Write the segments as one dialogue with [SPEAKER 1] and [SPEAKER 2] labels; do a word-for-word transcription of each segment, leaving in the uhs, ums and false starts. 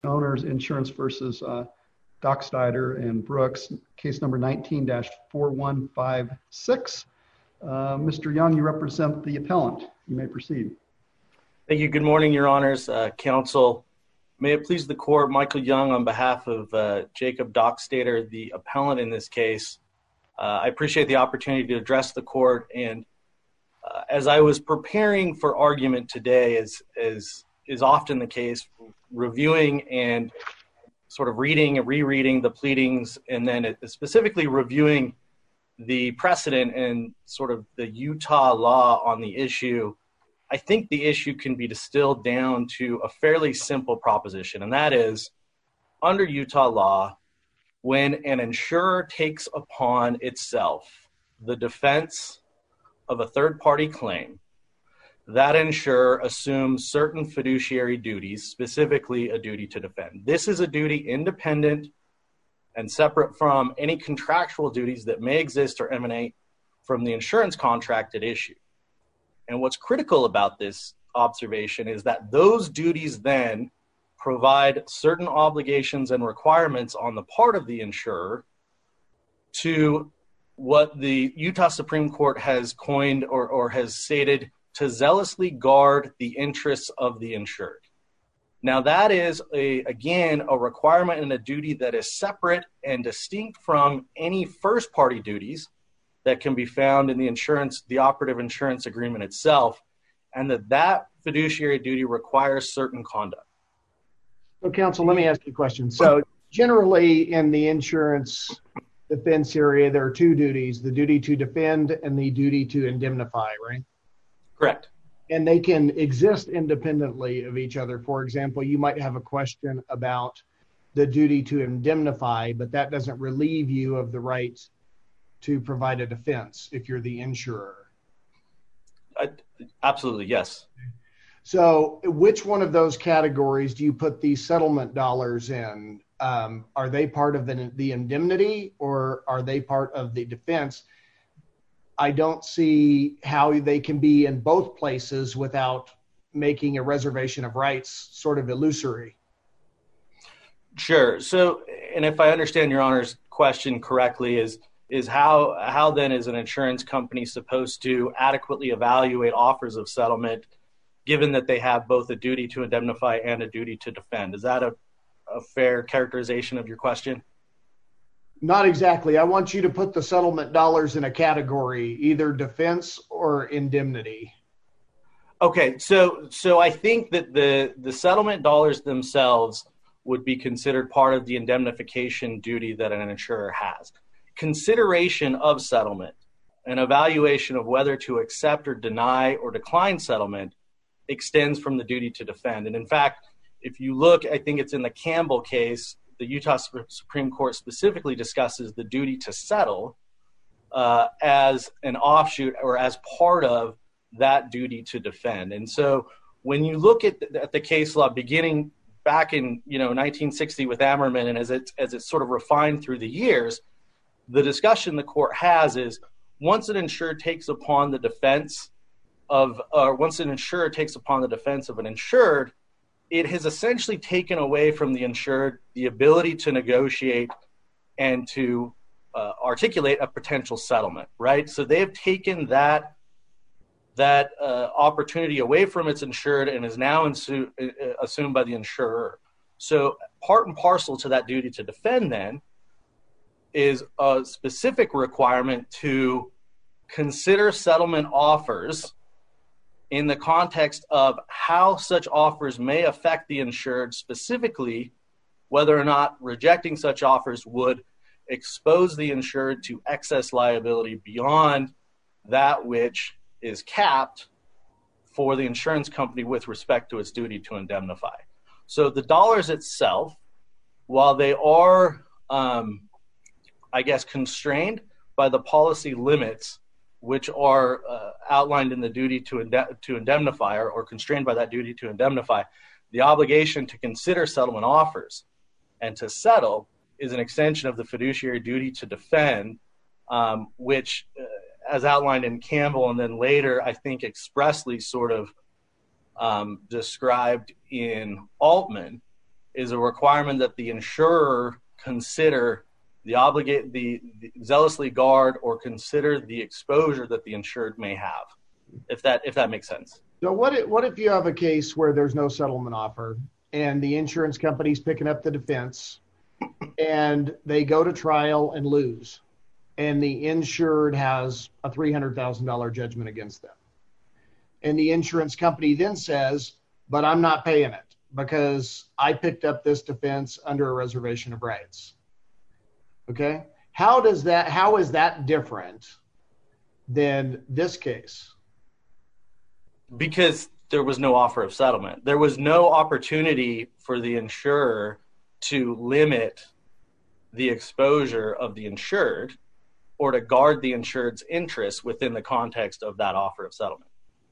[SPEAKER 1] Owners Insurance versus uh, Dockstader and Brooks, case number nineteen dash four one five six. Uh, Mister Young, you represent the appellant. You may proceed.
[SPEAKER 2] Thank you. Good morning, Your Honors, uh, counsel. May it please the court, Michael Young on behalf of uh, Jacob Dockstader, the appellant in this case. Uh, I appreciate the opportunity to address the court. And uh, as I was preparing for argument today, as, as is often the case, reviewing and sort of reading and rereading the pleadings, and then specifically reviewing the precedent and sort of the Utah law on the issue, I think the issue can be distilled down to a fairly simple proposition, and that is, under Utah law, when an insurer takes upon itself the defense of a third-party claim, that insurer assumes certain fiduciary duties, specifically a duty to defend. This is a duty independent and separate from any contractual duties that may exist or emanate from the insurance contract at issue. And what's critical about this observation is that those duties then provide certain obligations and requirements on the part of the insurer to what the Utah Supreme Court has coined or, or has stated to zealously guard the interests of the insured. Now that is, a, again, a requirement and a duty that is separate and distinct from any first-party duties that can be found in the insurance, the operative insurance agreement itself, and that that fiduciary duty requires certain conduct.
[SPEAKER 3] So, counsel, let me ask you a question. So, generally in the insurance defense area, there are two duties, the duty to defend and the duty to indemnify, right?
[SPEAKER 2] Correct.
[SPEAKER 3] And they can exist independently of each other. For example, you might have a question about the duty to indemnify, but that doesn't relieve you of the right to provide a defense if you're the insurer.
[SPEAKER 2] Uh, absolutely, yes.
[SPEAKER 3] So which one of those categories do you put these settlement dollars in? Um, are they part of the, the indemnity or are they part of the defense? I don't see how they can be in both places without making a reservation of rights sort of illusory.
[SPEAKER 2] Sure. So, and if I understand Your Honor's question correctly, is is how how then is an insurance company supposed to adequately evaluate offers of settlement, given that they have both a duty to indemnify and a duty to defend? Is that a, a fair characterization of your question?
[SPEAKER 3] Not exactly. I want you to put the settlement dollars in a category, either defense or indemnity.
[SPEAKER 2] Okay, so so I think that the, the settlement dollars themselves would be considered part of the indemnification duty that an insurer has. Consideration of settlement and evaluation of whether to accept or deny or decline settlement extends from the duty to defend. And in fact, if you look, I think it's in the Campbell case, the Utah Supreme Court specifically discusses the duty to settle uh, as an offshoot or as part of that duty to defend. And so when you look at the, at the case law beginning back in you know nineteen sixty with Ammerman, and as it as it's sort of refined through the years, the discussion the court has is once an insurer takes upon the defense of, or once an insurer takes upon the defense of an insured, it has essentially taken away from the insured the ability to negotiate and to uh, articulate a potential settlement, right? So they have taken that that uh, opportunity away from its insured and is now insu- uh, assumed by the insurer. So part and parcel to that duty to defend then is a specific requirement to consider settlement offers in the context of how such offers may affect the insured, specifically whether or not rejecting such offers would expose the insured to excess liability beyond that which is capped for the insurance company with respect to its duty to indemnify. So the dollars itself, while they are, um, I guess, constrained by the policy limits which are uh, outlined in the duty to, inde- to indemnify or, or constrained by that duty to indemnify, the obligation to consider settlement offers and to settle is an extension of the fiduciary duty to defend, um, which, uh, as outlined in Campbell and then later, I think expressly sort of um, described in Altman, is a requirement that the insurer consider the obligate the, the zealously guard or consider the exposure that the insured may have, if that if that makes sense.
[SPEAKER 3] So what if, what if you have a case where there's no settlement offer and the insurance company's picking up the defense and they go to trial and lose, and the insured has a three hundred thousand dollars judgment against them, and the insurance company then says, but I'm not paying it because I picked up this defense under a reservation of rights. Okay. How does that, how is that different than this case?
[SPEAKER 2] Because there was no offer of settlement. There was no opportunity for the insurer to limit the exposure of the insured or to guard the insured's interests within the context of that offer of settlement.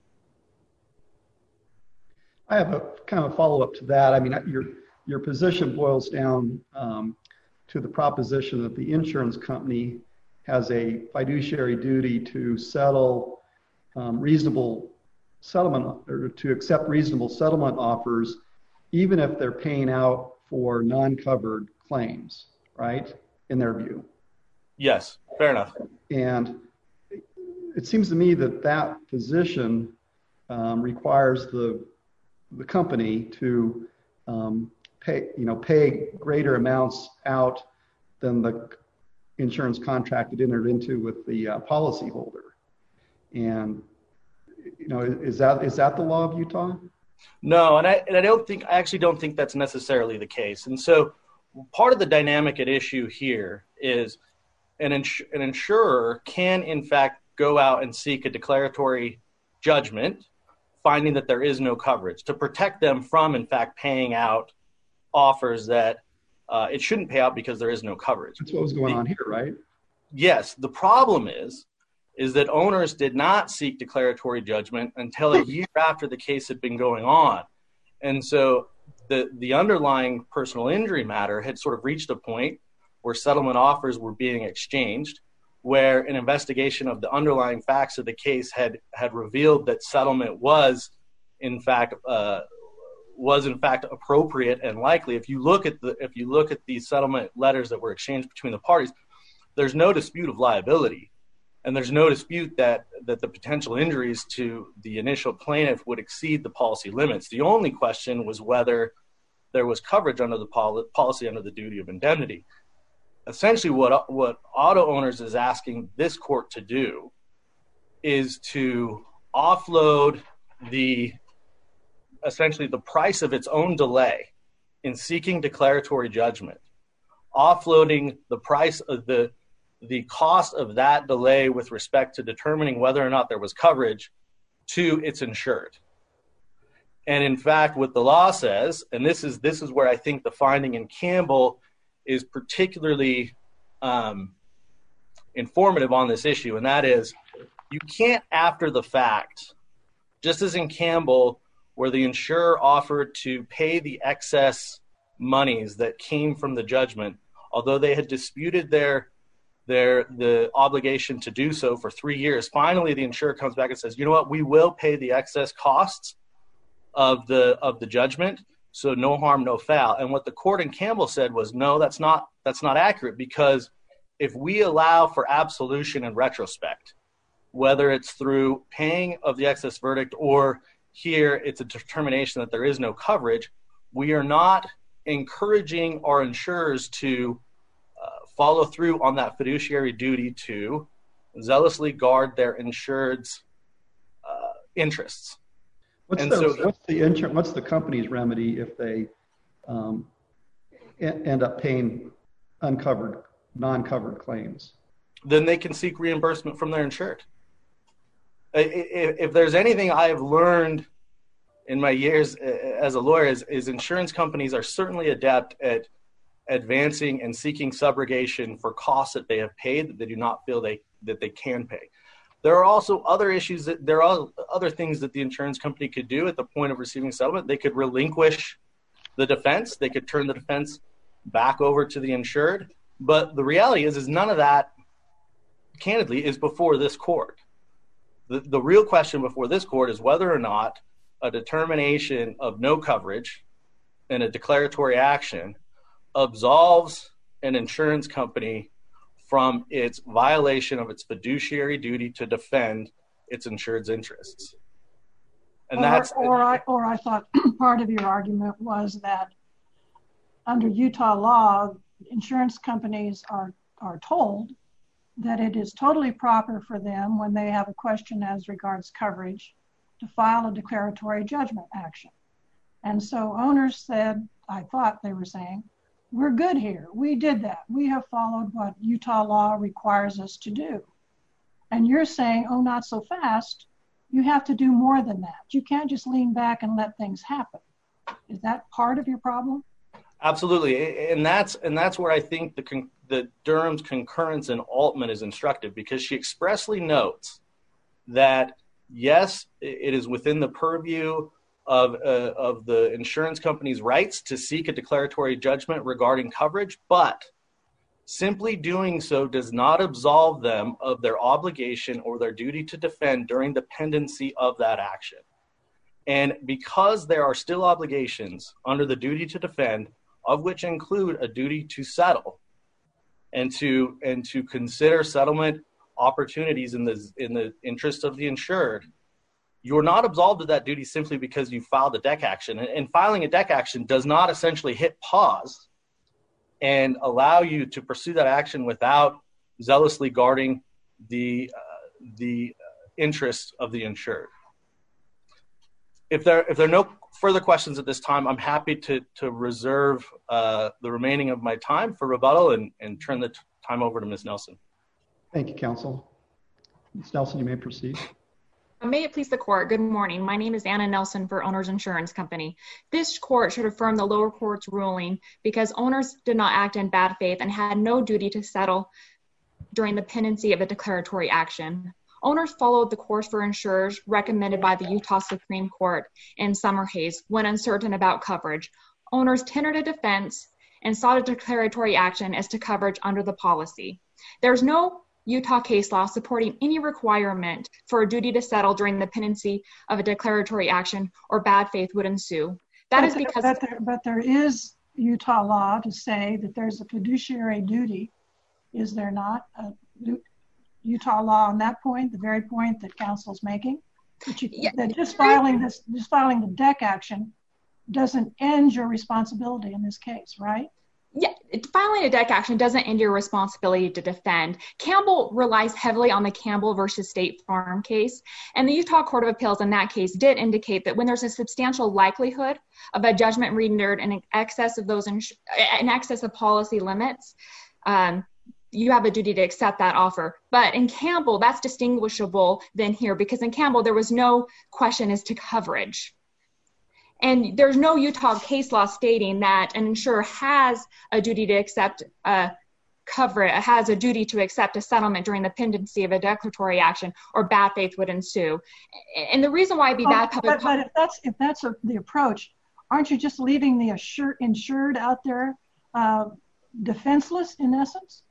[SPEAKER 1] I have a kind of a follow-up to that. I mean, your your position boils down um, to the proposition that the insurance company has a fiduciary duty to settle um, reasonable settlement or to accept reasonable settlement offers, even if they're paying out for non-covered claims, right? In their view.
[SPEAKER 2] Yes, fair enough.
[SPEAKER 1] And it seems to me that that position um, requires the the company to um, pay, you know, pay greater amounts out than the insurance contract it entered into with the uh, policyholder. And, you know, is that is that the law of Utah?
[SPEAKER 2] No, and I and I don't think I actually don't think that's necessarily the case. And so, part of the dynamic at issue here is an ins- an insurer can in fact go out and seek a declaratory judgment, finding that there is no coverage to protect them from, in fact, paying out offers that uh, it shouldn't pay out because there is no coverage.
[SPEAKER 1] That's what was going
[SPEAKER 2] the,
[SPEAKER 1] on here, right?
[SPEAKER 2] Yes. The problem is, is that owners did not seek declaratory judgment until a year after the case had been going on. And so the, the underlying personal injury matter had sort of reached a point where settlement offers were being exchanged, where an investigation of the underlying facts of the case had had revealed that settlement was, in fact, uh, was in fact appropriate and likely. If you look at the if you look at the settlement letters that were exchanged between the parties, there's no dispute of liability, and there's no dispute that that the potential injuries to the initial plaintiff would exceed the policy limits. The only question was whether there was coverage under the pol- policy under the duty of indemnity. Essentially, what what auto owners is asking this court to do is to offload the essentially the price of its own delay in seeking declaratory judgment, offloading the price of the the cost of that delay with respect to determining whether or not there was coverage to its insured. And in fact, what the law says, and this is this is where I think the finding in Campbell is particularly um, informative on this issue, and that is you can't, after the fact, just as in Campbell, where the insurer offered to pay the excess monies that came from the judgment, although they had disputed their their the obligation to do so for three years, finally the insurer comes back and says, you know what, we will pay the excess costs of the of the judgment. So no harm, no foul. And what the court in Campbell said was, no, that's not that's not accurate, because if we allow for absolution in retrospect, whether it's through paying of the excess verdict or here it's a determination that there is no coverage, we are not encouraging our insurers to uh, follow through on that fiduciary duty to zealously guard their insured's uh, interests.
[SPEAKER 1] What's
[SPEAKER 2] and
[SPEAKER 1] the,
[SPEAKER 2] so,
[SPEAKER 1] what's the insur- what's the company's remedy if they um, e- end up paying uncovered, non-covered claims?
[SPEAKER 2] Then they can seek reimbursement from their insured. If, if there's anything I have learned in my years as a lawyer is, is insurance companies are certainly adept at advancing and seeking subrogation for costs that they have paid that they do not feel they that they can pay. There are also other issues that there are other things that the insurance company could do at the point of receiving settlement. They could relinquish the defense. They could turn the defense back over to the insured. But the reality is, is none of that, candidly, is before this court. The, the real question before this court is whether or not a determination of no coverage in a declaratory action absolves an insurance company from its violation of its fiduciary duty to defend its insured's interests. And
[SPEAKER 4] or,
[SPEAKER 2] that's
[SPEAKER 4] or I or I thought part of your argument was that under Utah law, insurance companies are are told that it is totally proper for them when they have a question as regards coverage to file a declaratory judgment action. And so owners said, I thought they were saying, we're good here. We did that. We have followed what Utah law requires us to do. And you're saying, oh, not so fast. You have to do more than that. You can't just lean back and let things happen. Is that part of your problem?
[SPEAKER 2] Absolutely. And that's and that's where I think the con- the Durham's concurrence in Altman is instructive, because she expressly notes that, yes, it is within the purview of uh, of the insurance company's rights to seek a declaratory judgment regarding coverage, but simply doing so does not absolve them of their obligation or their duty to defend during the pendency of that action. And because there are still obligations under the duty to defend, of which include a duty to settle and to and to consider settlement opportunities in the in the interest of the insured, you're not absolved of that duty simply because you filed a D E C action. And, and filing a D E C action does not essentially hit pause and allow you to pursue that action without zealously guarding the uh, the interests of the insured. If there if there are no further questions at this time, I'm happy to to reserve uh, the remaining of my time for rebuttal and, and turn the t- time over to Miz Nelson.
[SPEAKER 1] Thank you, counsel. Miz Nelson, you may proceed.
[SPEAKER 5] May it please the court. Good morning. My name is Anna Nelson for Owners Insurance Company. This court should affirm the lower court's ruling because owners did not act in bad faith and had no duty to settle during the pendency of a declaratory action. Owners followed the course for insurers recommended by the Utah Supreme Court in Summerhays when uncertain about coverage. Owners tendered a defense and sought a declaratory action as to coverage under the policy. There's no Utah case law supporting any requirement for a duty to settle during the pendency of a declaratory action or bad faith would ensue. That
[SPEAKER 4] but
[SPEAKER 5] is because-
[SPEAKER 4] but there, but there is Utah law to say that there's a fiduciary duty, is there not? A Utah law on that point, the very point that counsel's making? That, you, yeah, that just filing this, just filing the D E C action doesn't end your responsibility in this case, right?
[SPEAKER 5] Yeah, filing a D E C action doesn't end your responsibility to defend. Campbell relies heavily on the Campbell versus State Farm case, and the Utah Court of Appeals in that case did indicate that when there's a substantial likelihood of a judgment rendered in excess of those in, in excess of policy limits, um, you have a duty to accept that offer. But in Campbell, that's distinguishable than here, because in Campbell there was no question as to coverage. And there's no Utah case law stating that an insurer has a duty to accept a coverage, has a duty to accept a settlement during the pendency of a declaratory action or bad faith would ensue. And the reason why it'd be
[SPEAKER 4] oh,
[SPEAKER 5] bad public
[SPEAKER 4] but, but if that's if that's a, the approach, aren't you just leaving the assur- insured out there uh, defenseless in essence?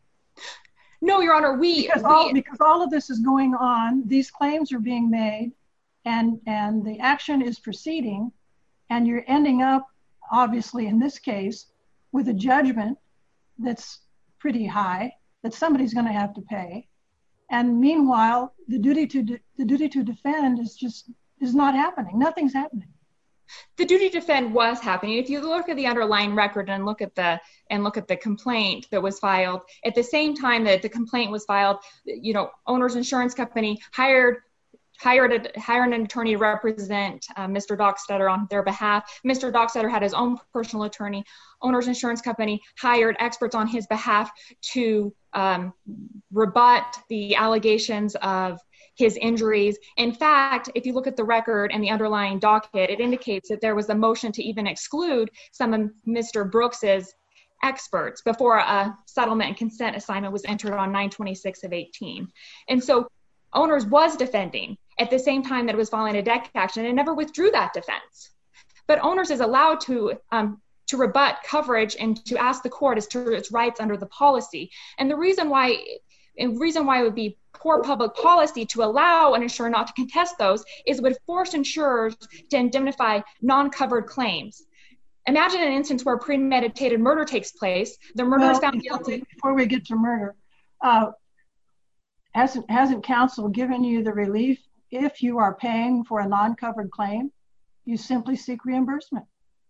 [SPEAKER 5] No, Your Honor, we
[SPEAKER 4] because,
[SPEAKER 5] we,
[SPEAKER 4] all, because all of this is going on, these claims are being made, and and the action is proceeding. And you're ending up, obviously, in this case, with a judgment that's pretty high that somebody's going to have to pay. And meanwhile, the duty to de- the duty to defend is just is not happening. Nothing's happening.
[SPEAKER 5] The duty to defend was happening. If you look at the underlying record and look at the and look at the complaint that was filed, at the same time that the complaint was filed, you know, Owners Insurance Company hired. Hired, a, hired an attorney to represent uh, Mister Dockstetter on their behalf. Mister Dockstetter had his own personal attorney. Owners Insurance Company hired experts on his behalf to um, rebut the allegations of his injuries. In fact, if you look at the record and the underlying docket, it indicates that there was a motion to even exclude some of Mister Brooks's experts before a settlement and consent assignment was entered on nine twenty-six of eighteen. And so Owners was defending at the same time that it was filing a D E C action and never withdrew that defense. But Owners is allowed to um, to rebut coverage and to ask the court as to its rights under the policy. And the reason why, and reason why it would be poor public policy to allow an insurer not to contest those is it would force insurers to indemnify non-covered claims. Imagine an instance where premeditated murder takes place. The murderer
[SPEAKER 4] well,
[SPEAKER 5] is found
[SPEAKER 4] before
[SPEAKER 5] guilty.
[SPEAKER 4] We, before we get to murder, uh, hasn't hasn't counsel given you the relief if you are paying for a non-covered claim? You simply seek reimbursement.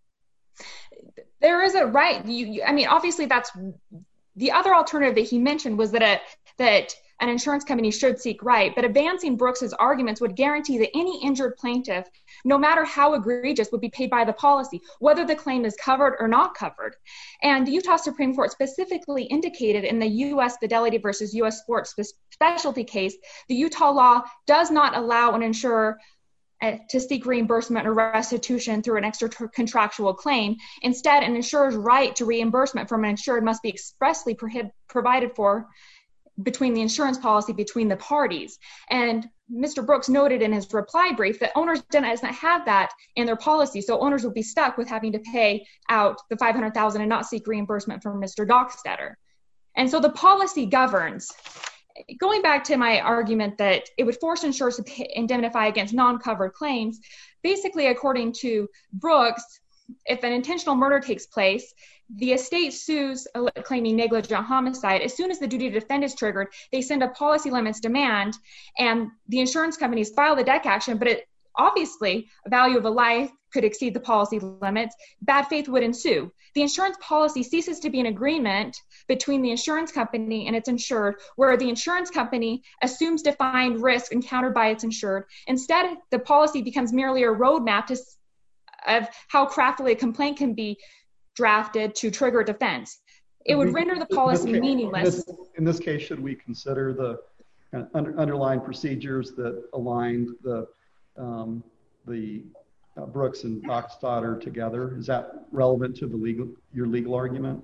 [SPEAKER 5] There is a right. You, you, I mean, obviously, that's the other alternative that he mentioned was that a, that an insurance company should seek right. But advancing Brooks's arguments would guarantee that any injured plaintiff, no matter how egregious, would be paid by the policy, whether the claim is covered or not covered. And the Utah Supreme Court specifically indicated in the U S Fidelity versus U S Sports Specialty case, the Utah law does not allow an insurer to seek reimbursement or restitution through an extra contractual claim. Instead, an insurer's right to reimbursement from an insured must be expressly prohib- provided for between the insurance policy between the parties. And Mister Brooks noted in his reply brief that owners didn't have that in their policy, so owners would be stuck with having to pay out the five hundred thousand dollars and not seek reimbursement from Mister Dockstader. And so the policy governs. Going back to my argument that it would force insurers to pay, indemnify against non-covered claims, basically, according to Brooks, if an intentional murder takes place, the estate sues claiming negligent homicide. As soon as the duty to defend is triggered, they send a policy limits demand, and the insurance companies file the deck action, but it obviously, a value of a life could exceed the policy limits. Bad faith would ensue. The insurance policy ceases to be an agreement between the insurance company and its insured, where the insurance company assumes defined risk encountered by its insured. Instead, the policy becomes merely a roadmap to, of how craftily a complaint can be drafted to trigger defense. It would render the policy
[SPEAKER 1] in
[SPEAKER 5] meaningless.
[SPEAKER 1] In this, in this case, should we consider the kind of under, underlying procedures that aligned the um, the uh, Brooks and Dockstader together? Is that relevant to the legal your legal argument?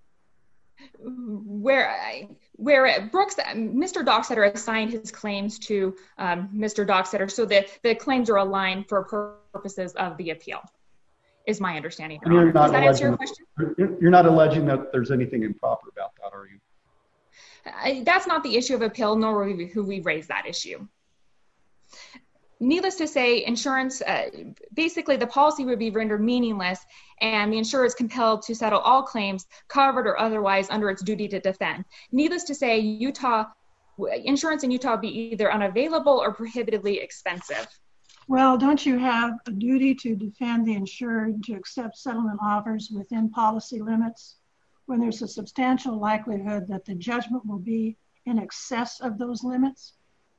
[SPEAKER 5] Where I, where Brooks, Mister Dockstader assigned his claims to um, Mister Dockstader, so that the claims are aligned for purposes of the appeal, is my understanding. Your Honor. Does that answer your question?
[SPEAKER 1] You're, you're not alleging that there's anything improper about that, are you?
[SPEAKER 5] I, that's not the issue of appeal, nor will we, who we raise that issue. Needless to say, insurance, uh, basically the policy would be rendered meaningless, and the insurer is compelled to settle all claims, covered or otherwise, under its duty to defend. Needless to say, Utah insurance in Utah would be either unavailable or prohibitively expensive.
[SPEAKER 4] Well, don't you have a duty to defend the insured to accept settlement offers within policy limits when there's a substantial likelihood that the judgment will be in excess of those limits?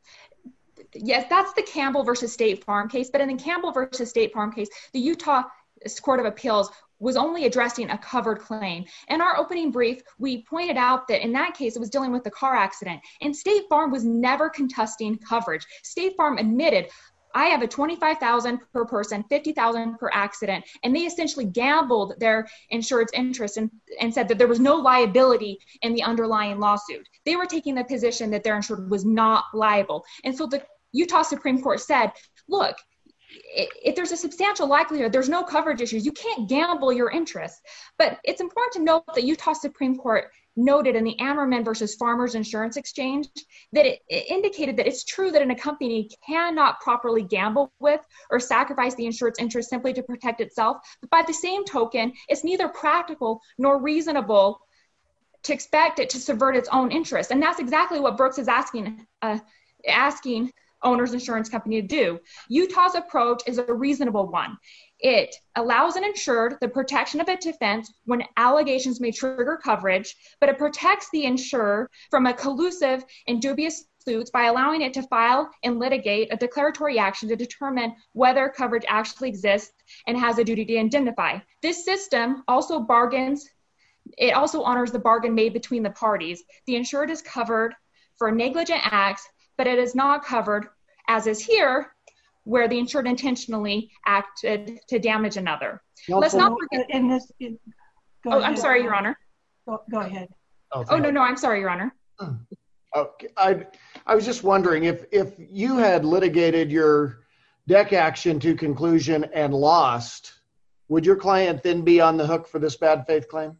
[SPEAKER 5] Yes, that's the Campbell versus State Farm case. But in the Campbell versus State Farm case, the Utah Court of Appeals was only addressing a covered claim. In our opening brief, we pointed out that in that case, it was dealing with a car accident. And State Farm was never contesting coverage. State Farm admitted, I have a twenty-five thousand dollars per person, fifty thousand dollars per accident. And they essentially gambled their insured's interest and, and said that there was no liability in the underlying lawsuit. They were taking the position that their insured was not liable. And so the Utah Supreme Court said, look, if there's a substantial likelihood, there's no coverage issues, you can't gamble your interest. But it's important to note that Utah Supreme Court noted in the Ammerman versus Farmers Insurance Exchange that it, it indicated that it's true that a company cannot properly gamble with or sacrifice the insured's interest simply to protect itself. But by the same token, it's neither practical nor reasonable to expect it to subvert its own interest. And that's exactly what Brooks is asking, uh, asking owner's insurance company to do. Utah's approach is a reasonable one. It allows an insured the protection of a defense when allegations may trigger coverage, but it protects the insurer from a collusive and dubious suits by allowing it to file and litigate a declaratory action to determine whether coverage actually exists and has a duty to indemnify. This system also bargains, it also honors the bargain made between the parties. The insured is covered for negligent acts, but it is not covered, as is here, where the insured intentionally acted to damage another.
[SPEAKER 4] Also,
[SPEAKER 5] Let's not forget.
[SPEAKER 4] In this, in,
[SPEAKER 5] oh, ahead. I'm sorry, Your Honor.
[SPEAKER 4] Go, go ahead.
[SPEAKER 3] Oh,
[SPEAKER 5] oh no, no, I'm sorry, Your Honor.
[SPEAKER 3] Okay, I I was just wondering if if you had litigated your deck action to conclusion and lost, would your client then be on the hook for this bad faith claim?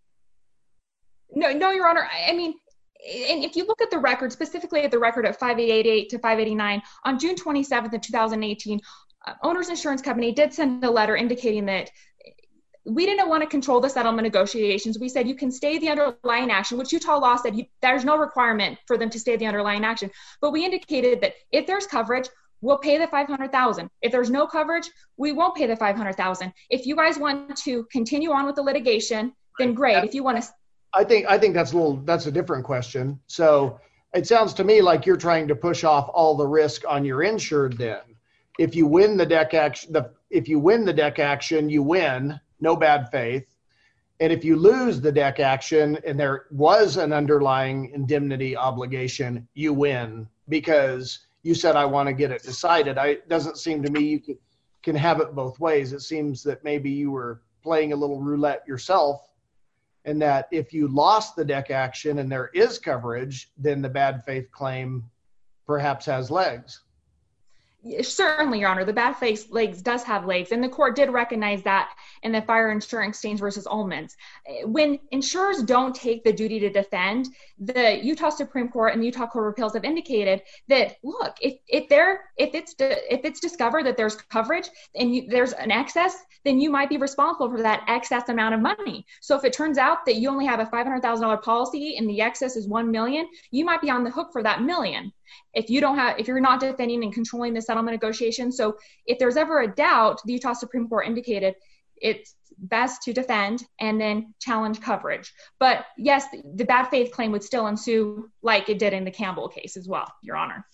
[SPEAKER 5] No, no, Your Honor. I, I mean. And if you look at the record, specifically at the record at five eighty-eight to five eighty-nine, on June twenty-seventh of two thousand eighteen, uh, Owner's Insurance Company did send a letter indicating that we didn't want to control the settlement negotiations. We said you can stay the underlying action, which Utah law said you, there's no requirement for them to stay the underlying action. But we indicated that if there's coverage, we'll pay the five hundred thousand dollars. If there's no coverage, we won't pay the five hundred thousand dollars. If you guys want to continue on with the litigation, then great. If you want to,
[SPEAKER 3] I think I think that's a little that's a different question. So it sounds to me like you're trying to push off all the risk on your insured. Then, if you win the deck action, the if you win the deck action, you win. No bad faith. And if you lose the deck action and there was an underlying indemnity obligation, you win because you said, I want to get it decided. I, it doesn't seem to me you can, can have it both ways. It seems that maybe you were playing a little roulette yourself, and that if you lost the deck action and there is coverage, then the bad faith claim perhaps has legs.
[SPEAKER 5] Certainly, Your Honor, the bad faith legs does have legs, and the court did recognize that in the Fire Insurance Exchange versus Ullman's. When insurers don't take the duty to defend, the Utah Supreme Court and the Utah Court of Appeals have indicated that, look, if if there if it's if it's discovered that there's coverage and you, there's an excess, then you might be responsible for that excess amount of money. So if it turns out that you only have a five hundred thousand dollars policy and the excess is one million dollars, you might be on the hook for that million. If you don't have, if you're not defending and controlling the settlement negotiation. So if there's ever a doubt, the Utah Supreme Court indicated it's best to defend and then challenge coverage. But yes, the bad faith claim would still ensue like it did in the Campbell case as well, Your Honor.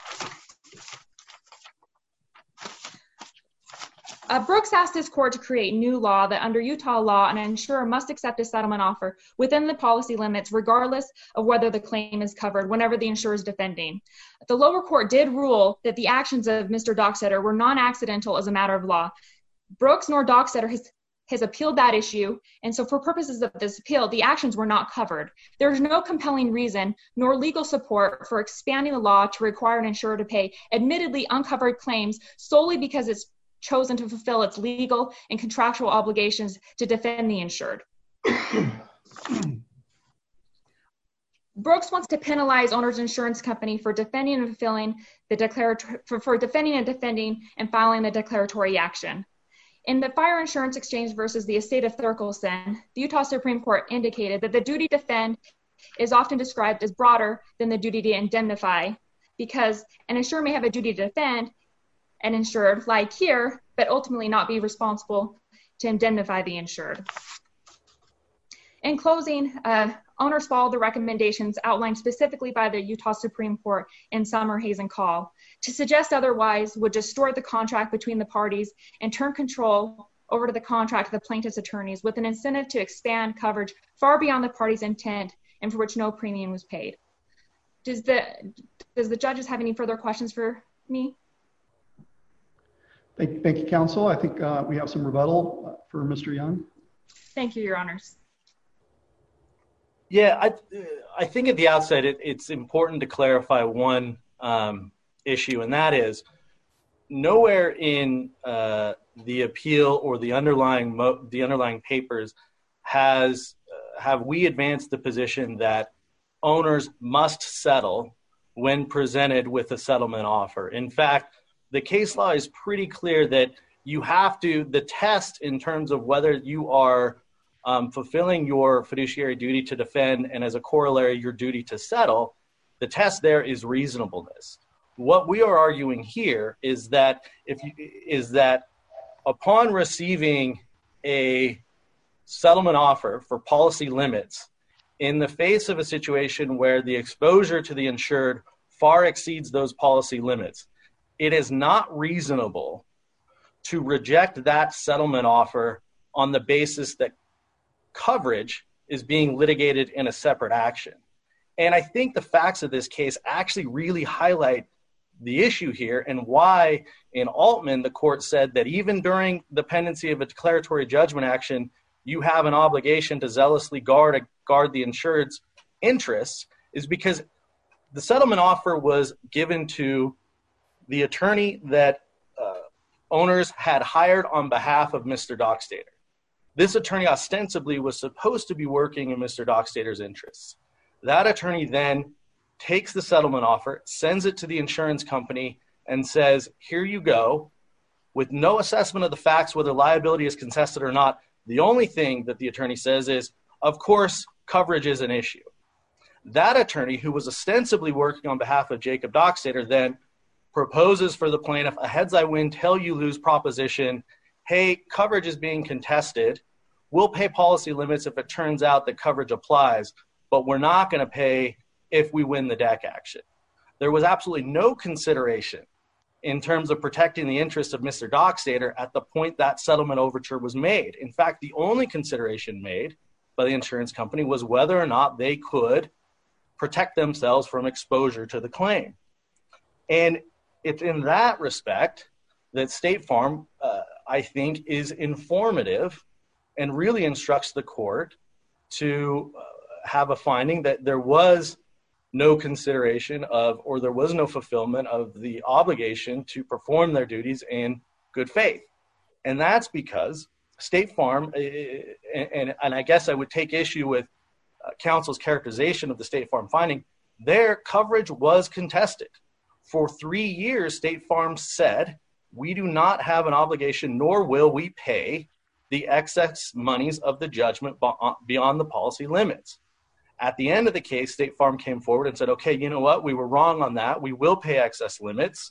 [SPEAKER 5] Uh, Brooks asked this court to create new law that under Utah law, an insurer must accept a settlement offer within the policy limits, regardless of whether the claim is covered whenever the insurer is defending. The lower court did rule that the actions of Mister Dockstader were non-accidental as a matter of law. Brooks nor Dockstader has, has appealed that issue, and so for purposes of this appeal, the actions were not covered. There's no compelling reason nor legal support for expanding the law to require an insurer to pay admittedly uncovered claims solely because it's chosen to fulfill its legal and contractual obligations to defend the insured. Brooks wants to penalize owner's insurance company for defending and fulfilling the declaratory for, for defending and defending and filing the declaratory action. In the Fire Insurance Exchange versus the estate of Thurkelson, the Utah Supreme Court indicated that the duty to defend is often described as broader than the duty to indemnify, because an insurer may have a duty to defend an insured, like here, but ultimately not be responsible to indemnify the insured. In closing, uh, owners followed the recommendations outlined specifically by the Utah Supreme Court in Summer, Hayes, and Call. To suggest otherwise would distort the contract between the parties and turn control over to the contract of the plaintiff's attorneys with an incentive to expand coverage far beyond the party's intent and for which no premium was paid. Does the, does the judges have any further questions for me?
[SPEAKER 1] Thank, thank you, counsel. I think uh, we have some rebuttal for Mister Young.
[SPEAKER 5] Thank you, Your Honors.
[SPEAKER 2] Yeah, I, I think at the outset it, it's important to clarify one um, issue, and that is nowhere in uh, the appeal or the underlying mo- the underlying papers has uh, have we advanced the position that owners must settle when presented with a settlement offer. In fact, the case law is pretty clear that you have to, the test in terms of whether you are um, fulfilling your fiduciary duty to defend and as a corollary, your duty to settle, the test there is reasonableness. What we are arguing here is that if you, is that upon receiving a settlement offer for policy limits in the face of a situation where the exposure to the insured far exceeds those policy limits, it is not reasonable to reject that settlement offer on the basis that coverage is being litigated in a separate action. And I think the facts of this case actually really highlight the issue here and why in Altman, the court said that even during the pendency of a declaratory judgment action, you have an obligation to zealously guard, guard the insured's interests, is because the settlement offer was given to the attorney that uh, owners had hired on behalf of Mister Dockstader. This attorney ostensibly was supposed to be working in Mister Dockstader's interests. That attorney then takes the settlement offer, sends it to the insurance company, and says, here you go, with no assessment of the facts, whether liability is contested or not. The only thing that the attorney says is, of course, coverage is an issue. That attorney, who was ostensibly working on behalf of Jacob Dockstader, then proposes for the plaintiff a heads I win, tail you lose proposition. Hey, coverage is being contested. We'll pay policy limits if it turns out that coverage applies, but we're not going to pay if we win the D E C action. There was absolutely no consideration in terms of protecting the interests of Mister Dockstader at the point that settlement overture was made. In fact, the only consideration made by the insurance company was whether or not they could protect themselves from exposure to the claim. And it's in that respect that State Farm, uh, I think, is informative and really instructs the court to uh, have a finding that there was no consideration of, or there was no fulfillment of the obligation to perform their duties in good faith. And that's because State Farm, uh, and, and I guess I would take issue with uh, counsel's characterization of the State Farm finding, their coverage was contested. For three years, State Farm said, we do not have an obligation, nor will we pay the excess monies of the judgment beyond the policy limits. At the end of the case, State Farm came forward and said, okay, you know what? We were wrong on that. We will pay excess limits.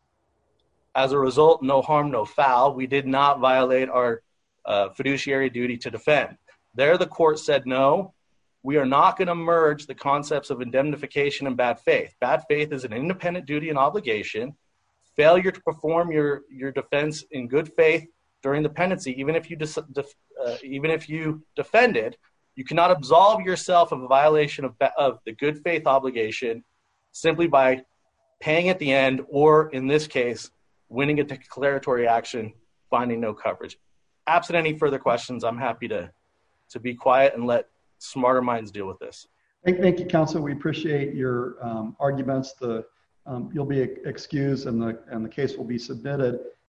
[SPEAKER 2] As a result, no harm, no foul. We did not violate our uh, fiduciary duty to defend. There, the court said, no, we are not going to merge the concepts of indemnification and bad faith. Bad faith is an independent duty and obligation. Failure to perform your, your defense in good faith during the pendency, even if you dis, def, uh, even if you defended, you cannot absolve yourself of a violation of, of the good faith obligation simply by paying at the end, or in this case, winning a declaratory action, finding no coverage. Absent any further questions, I'm happy to, to be quiet and let smarter minds deal with this.
[SPEAKER 1] Thank, thank you, counsel. We appreciate your um, arguments. The um, you'll be excused, and the and the case will be submitted.